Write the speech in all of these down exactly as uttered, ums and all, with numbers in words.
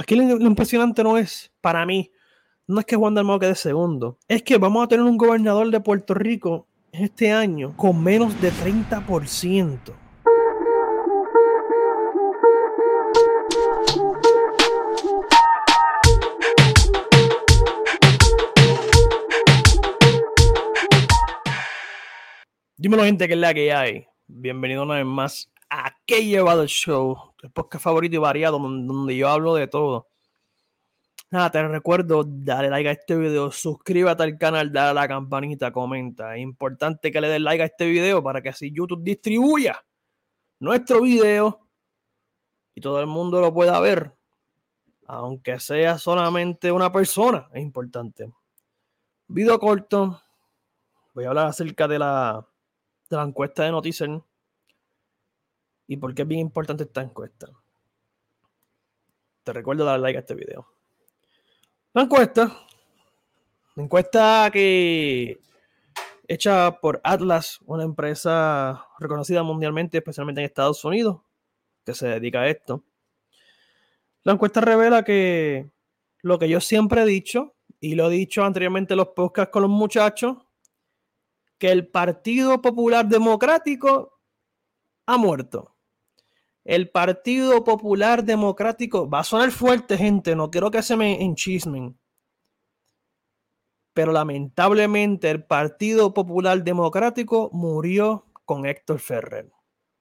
aquí lo, lo impresionante no es, para mí, no es que Juan Dalmau quede segundo, es que vamos a tener un gobernador de Puerto Rico este año con menos de treinta por ciento. Dímelo, gente, que es la que hay. Bienvenido una vez más a ¿Qué llevado el show? El podcast favorito y variado donde yo hablo de todo. Nada, te recuerdo, dale like a este video, suscríbete al canal, dale a la campanita, comenta. Es importante que le des like a este video para que así YouTube distribuya nuestro video y todo el mundo lo pueda ver. Aunque sea solamente una persona, es importante. Video corto. Voy a hablar acerca de la, de la encuesta de Noticen y por qué es bien importante esta encuesta. Te recuerdo darle like a este video. La encuesta, la encuesta que hecha por Atlas, una empresa reconocida mundialmente, especialmente en Estados Unidos, que se dedica a esto. La encuesta revela que lo que yo siempre he dicho, y lo he dicho anteriormente en los podcasts con los muchachos, que el Partido Popular Democrático ha muerto. El Partido Popular Democrático va a sonar fuerte, gente, no quiero que se me enchismen. Pero lamentablemente el Partido Popular Democrático murió con Héctor Ferrer.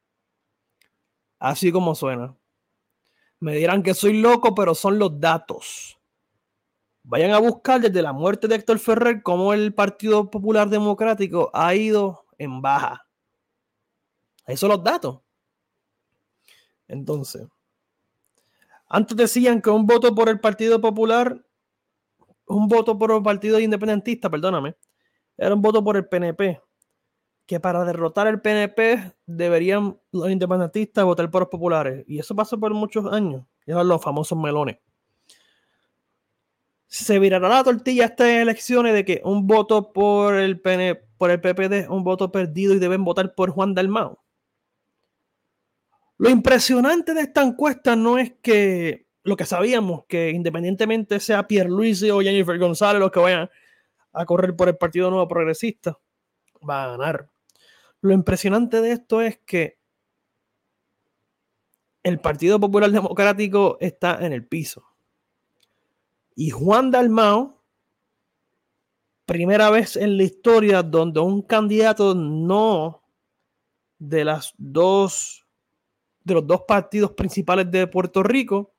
Así como suena. Me dirán que soy loco, pero son los datos. Vayan a buscar desde la muerte de Héctor Ferrer cómo el Partido Popular Democrático ha ido en baja. Esos son los datos. Entonces, antes decían que un voto por el Partido Popular, un voto por el Partido Independentista, perdóname, era un voto por el P N P. Que para derrotar el P N P deberían los independentistas votar por los populares. Y eso pasó por muchos años. Ya son los famosos melones. Se virará la tortilla estas elecciones de que un voto por el, P N, por el P P D es un voto perdido y deben votar por Juan Dalmau. Lo impresionante de esta encuesta no es que lo que sabíamos, que independientemente sea Pierluisi o Jennifer González los que vayan a correr por el Partido Nuevo Progresista, va a ganar. Lo impresionante de esto es que el Partido Popular Democrático está en el piso. Y Juan Dalmau, primera vez en la historia donde un candidato no de las dos de los dos partidos principales de Puerto Rico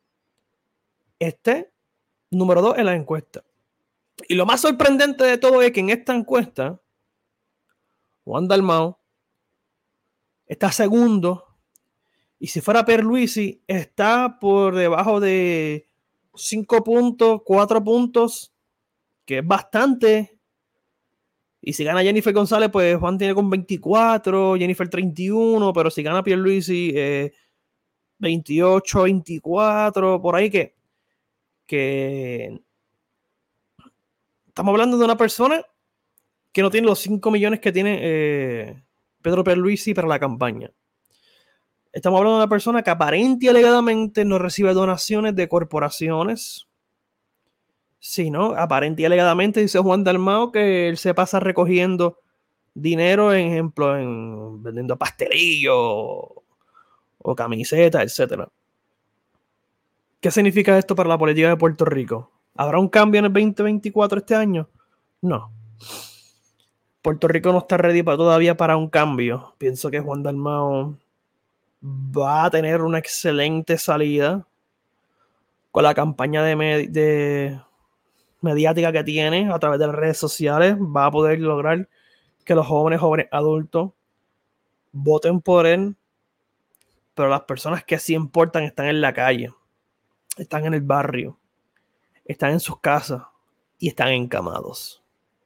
esté número dos en la encuesta. Y lo más sorprendente de todo es que en esta encuesta Juan Dalmau está segundo. Y si fuera Pierluisi, está por debajo de cinco puntos, cuatro puntos, que es bastante. Y si gana Jennifer González, pues Juan tiene con veinticuatro, Jennifer treinta y uno, pero si gana Pierluisi, eh, veintiocho, veinticuatro, por ahí que, que estamos hablando de una persona que no tiene los cinco millones que tiene eh, Pedro Pierluisi para la campaña. Estamos hablando de una persona que aparente y alegadamente no recibe donaciones de corporaciones. Sí, ¿no? Aparente y alegadamente dice Juan Dalmau que él se pasa recogiendo dinero, en ejemplo, en vendiendo pastelillos o camisetas, etcétera. ¿Qué significa esto para la política de Puerto Rico? ¿Habrá un cambio en el veinte veinticuatro este año? No. Puerto Rico no está ready para, todavía para un cambio. Pienso que Juan Dalmau va a tener una excelente salida con la campaña de, med- de mediática que tiene a través de las redes sociales. Va a poder lograr que los jóvenes, jóvenes adultos voten por él, pero las personas que sí importan están en la calle, están en el barrio, están en sus casas y están encamados.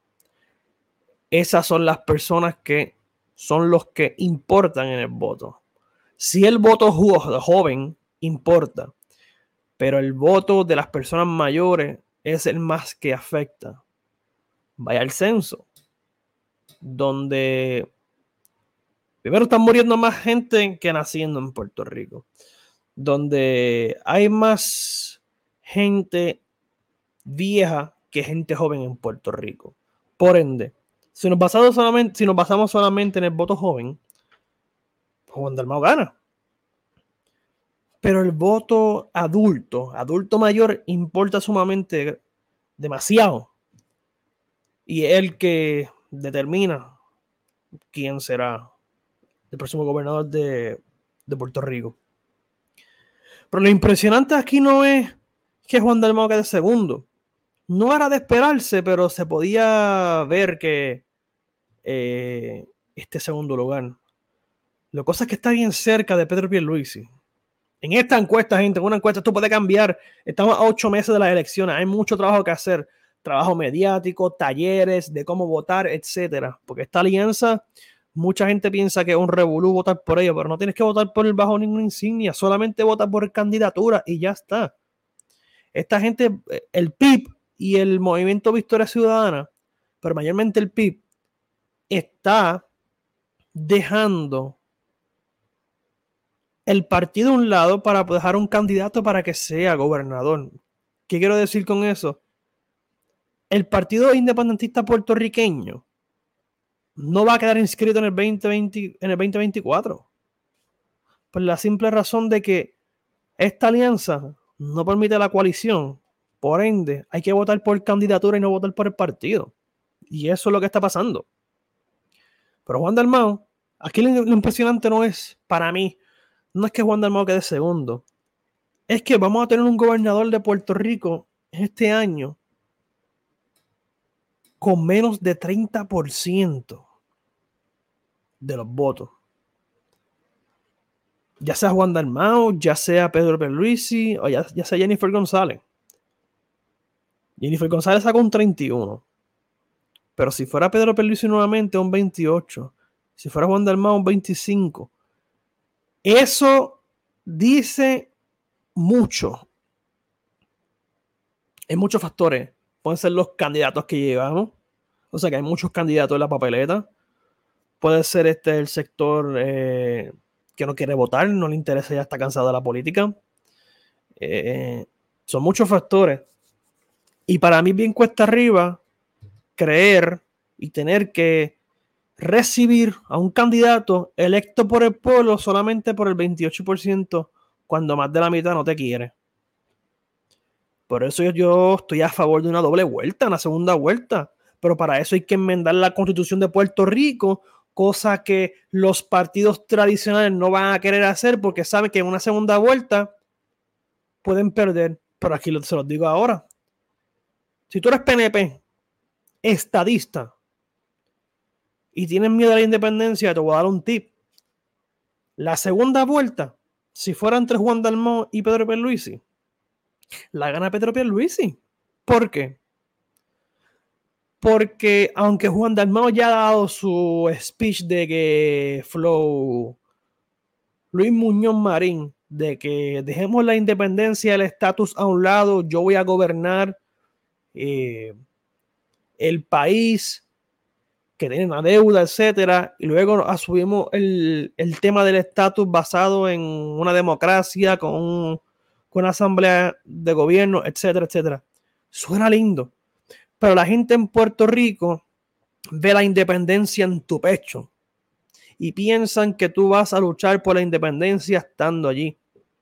Esas son las personas que son los que importan en el voto. Si el voto joven importa, pero el voto de las personas mayores es el más que afecta. Vaya al censo, donde primero están muriendo más gente que naciendo en Puerto Rico, donde hay más gente vieja que gente joven en Puerto Rico. Por ende, si nos basamos solamente, si nos basamos solamente en el voto joven, Juan Dalmau gana. Pero el voto adulto, adulto mayor, importa sumamente demasiado. Y es el que determina quién será el próximo gobernador de, de Puerto Rico. Pero lo impresionante aquí no es que Juan Dalmau quede segundo. No era de esperarse, pero se podía ver que eh, este segundo lugar. La cosa es que está bien cerca de Pedro Pierluisi. En esta encuesta, gente, en una encuesta esto puede cambiar. Estamos a ocho meses de las elecciones. Hay mucho trabajo que hacer. Trabajo mediático, talleres de cómo votar, etcétera. Porque esta alianza, mucha gente piensa que es un revolú votar por ello, pero no tienes que votar por él bajo ninguna insignia. Solamente vota por candidatura y ya está. Esta gente, el P I B y el Movimiento Victoria Ciudadana, pero mayormente el P I B, está dejando el partido a un lado para dejar un candidato para que sea gobernador. ¿Qué quiero decir con eso? El Partido Independentista Puertorriqueño no va a quedar inscrito en el, veinte veinte, en el veinte veinticuatro. Por la simple razón de que esta alianza no permite la coalición. Por ende, hay que votar por candidatura y no votar por el partido. Y eso es lo que está pasando. Pero Juan Dalmau, aquí lo, lo impresionante no es, para mí, no es que Juan Dalmau quede segundo. Es que vamos a tener un gobernador de Puerto Rico este año con menos de treinta por ciento de los votos. Ya sea Juan Dalmau, ya sea Pedro Pierluisi o ya, ya sea Jennifer González. Jennifer González sacó un treinta y uno. Pero si fuera Pedro Pierluisi nuevamente, un veintiocho. Si fuera Juan Dalmau, un veinticinco. Eso dice mucho. Hay muchos factores. Pueden ser los candidatos que llevamos. O sea que hay muchos candidatos en la papeleta. Puede ser este el sector eh, que no quiere votar, no le interesa, ya está cansado de la política. Eh, son muchos factores. Y para mí bien cuesta arriba creer y tener que recibir a un candidato electo por el pueblo solamente por el veintiocho por ciento cuando más de la mitad no te quiere. Por eso yo, yo estoy a favor de una doble vuelta, una segunda vuelta. Pero para eso hay que enmendar la Constitución de Puerto Rico, cosa que los partidos tradicionales no van a querer hacer porque saben que en una segunda vuelta pueden perder. Pero aquí se los digo ahora. Si tú eres P N P, estadista, y tienes miedo a la independencia, te voy a dar un tip. La segunda vuelta, si fuera entre Juan Dalmau y Pedro Pierluisi, la gana Pedro Pierluisi. ¿Por qué? Porque aunque Juan Dalmau ya ha dado su speech de que Flow, Luis Muñoz Marín, de que dejemos la independencia, el estatus a un lado, yo voy a gobernar eh, el país que tiene una deuda, etcétera, y luego asumimos el, el tema del estatus basado en una democracia con, un, con una asamblea de gobierno, etcétera, etcétera. Suena lindo, pero la gente en Puerto Rico ve la independencia en tu pecho y piensan que tú vas a luchar por la independencia estando allí,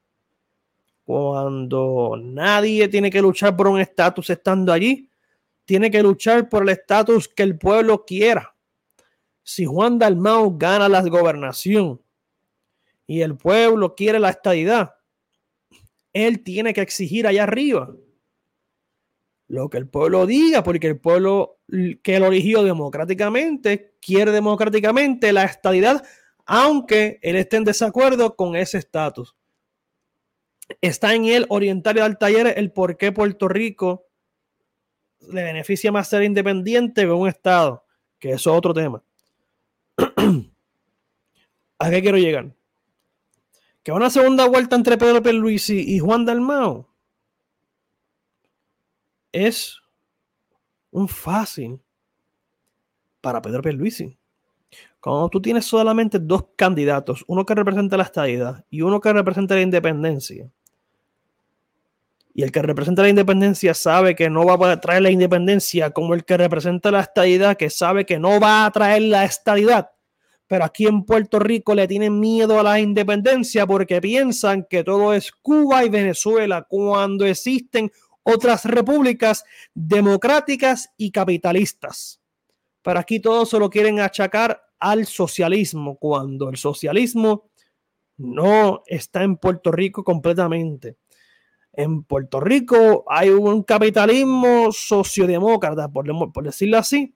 cuando nadie tiene que luchar por un estatus estando allí. Tiene que luchar por el estatus que el pueblo quiera. Si Juan Dalmau gana la gobernación y el pueblo quiere la estadidad, él tiene que exigir allá arriba lo que el pueblo diga, porque el pueblo que lo eligió democráticamente quiere democráticamente la estadidad, aunque él esté en desacuerdo con ese estatus. Está en él orientar y dar talleres el por qué Puerto Rico le beneficia más ser independiente que un estado, que eso es otro tema. ¿A qué quiero llegar? Que una segunda vuelta entre Pedro Pierluisi y Juan Dalmau es un fácil para Pedro Pierluisi. Cuando tú tienes solamente dos candidatos, uno que representa la estadidad y uno que representa la independencia, Y el que representa la independencia sabe que no va a traer la independencia, como el que representa la estadidad, que sabe que no va a traer la estadidad. Pero aquí en Puerto Rico le tienen miedo a la independencia porque piensan que todo es Cuba y Venezuela, cuando existen otras repúblicas democráticas y capitalistas. Pero aquí todos se lo quieren achacar al socialismo, cuando el socialismo no está en Puerto Rico completamente. En Puerto Rico hay un capitalismo sociodemócrata, por, por decirlo así,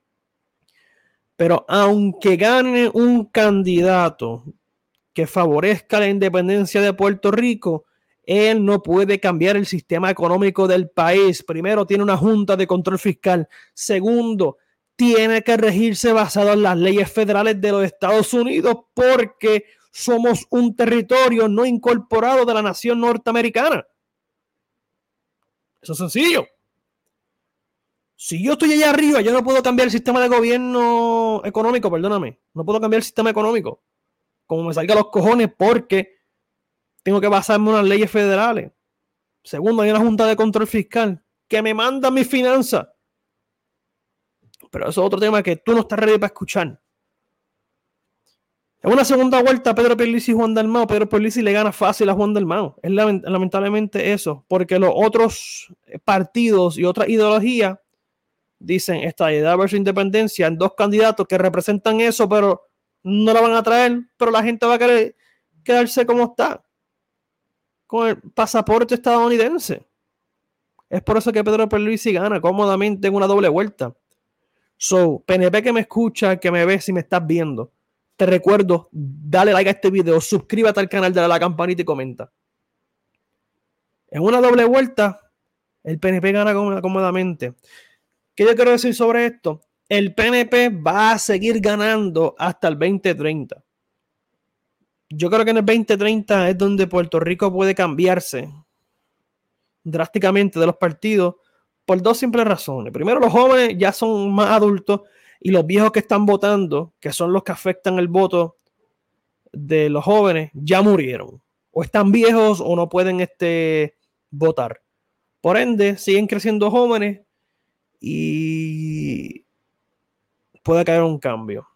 pero aunque gane un candidato que favorezca la independencia de Puerto Rico, él no puede cambiar el sistema económico del país. Primero, tiene una junta de control fiscal. Segundo, tiene que regirse basado en las leyes federales de los Estados Unidos porque somos un territorio no incorporado de la nación norteamericana. Eso es sencillo. Si yo estoy allá arriba, yo no puedo cambiar el sistema de gobierno económico, perdóname. No puedo cambiar el sistema económico como me salga los cojones porque tengo que basarme en las leyes federales. Segundo, hay una junta de control fiscal que me manda mis finanzas. Pero eso es otro tema que tú no estás ready para escuchar. En una segunda vuelta, Pedro Pierluisi y Juan Dalmau, Pedro Pierluisi le gana fácil a Juan Dalmau. Es lamentablemente eso, porque los otros partidos y otras ideologías dicen estadidad versus independencia en dos candidatos que representan eso, pero no la van a traer, pero la gente va a querer quedarse como está, con el pasaporte estadounidense. Es por eso que Pedro Pierluisi gana cómodamente en una doble vuelta. So, P N P que me escucha, que me ve, si me estás viendo, te recuerdo, dale like a este video, suscríbete al canal, dale a la campanita y comenta. En una doble vuelta, el P N P gana cómodamente. ¿Qué yo quiero decir sobre esto? El P N P va a seguir ganando hasta el veinte treinta. Yo creo que en el veinte treinta es donde Puerto Rico puede cambiarse drásticamente de los partidos por dos simples razones. Primero, los jóvenes ya son más adultos y los viejos que están votando, que son los que afectan el voto de los jóvenes, ya murieron. O están viejos o no pueden este, votar. Por ende, siguen creciendo jóvenes y puede caer un cambio.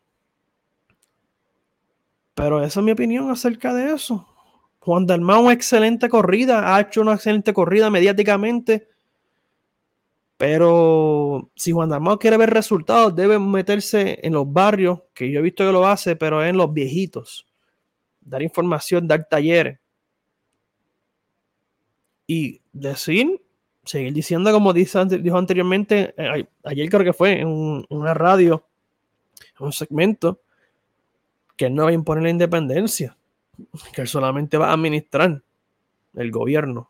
Pero esa es mi opinión acerca de eso. Juan Dalmau, una excelente corrida, ha hecho una excelente corrida mediáticamente, pero si Juan Dalmau quiere ver resultados, debe meterse en los barrios, que yo he visto que lo hace, pero en los viejitos, dar información, dar talleres y decir, seguir diciendo como dice, dijo anteriormente, eh, ayer creo que fue en, un, en una radio, en un segmento, que él no va a imponer la independencia, que él solamente va a administrar el gobierno.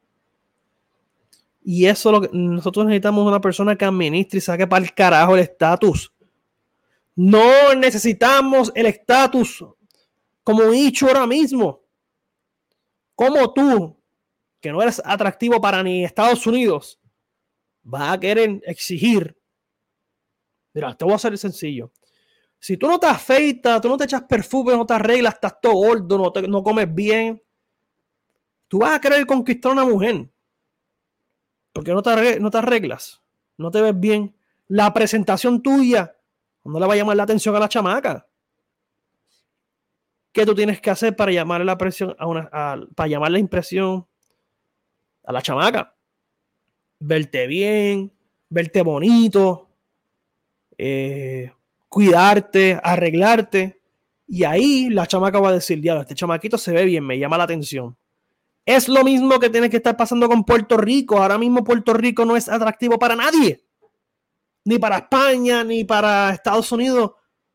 Y eso lo que nosotros necesitamos, una persona que administre y saque para el carajo el estatus. No necesitamos el estatus como dicho ahora mismo. Como tú, que no eres atractivo para ni Estados Unidos, vas a querer exigir. Mira, te voy a hacer sencillo. Si tú no te afeitas, tú no te echas perfume, no te arreglas, estás todo gordo, no, te, no comes bien, tú vas a querer conquistar a una mujer. Porque no te, no te arreglas, no te ves bien. La presentación tuya no le va a llamar la atención a la chamaca. ¿Qué tú tienes que hacer para llamar la presión a una, a, para llamar la impresión a la chamaca? Verte bien, verte bonito, eh, cuidarte, arreglarte. Y ahí la chamaca va a decir, diablo, este chamaquito se ve bien, me llama la atención. Es lo mismo que tiene que estar pasando con Puerto Rico. Ahora mismo Puerto Rico no es atractivo para nadie. Ni para España, ni para Estados Unidos.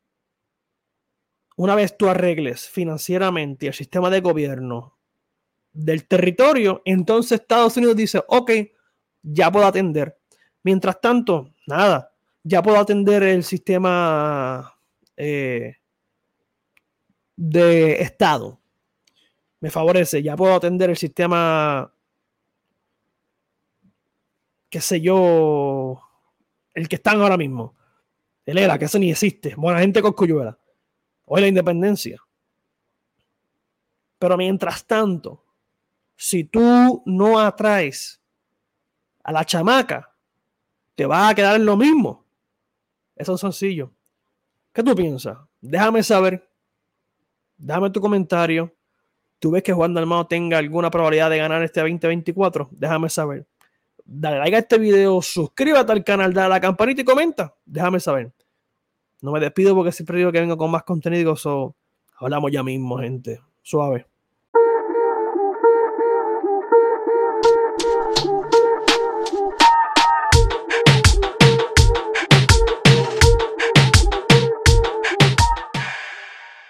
Una vez tú arregles financieramente el sistema de gobierno del territorio, entonces Estados Unidos dice, ok, ya puedo atender. Mientras tanto, nada, ya puedo atender el sistema eh, de Estado. Me favorece, ya puedo atender el sistema, qué sé yo, el que están ahora mismo. El E L A, que eso ni existe. Buena gente Cosculluela. Hoy la independencia. Pero mientras tanto, si tú no atraes a la chamaca, te va a quedar en lo mismo. Eso es sencillo. ¿Qué tú piensas? Déjame saber. Déjame tu comentario. ¿Tú ves que Juan Dalmau tenga alguna probabilidad de ganar este veinte veinticuatro? Déjame saber. Dale like a este video, suscríbete al canal, dale a la campanita y comenta. Déjame saber. No me despido porque siempre digo que vengo con más contenido. So, hablamos ya mismo, gente. Suave.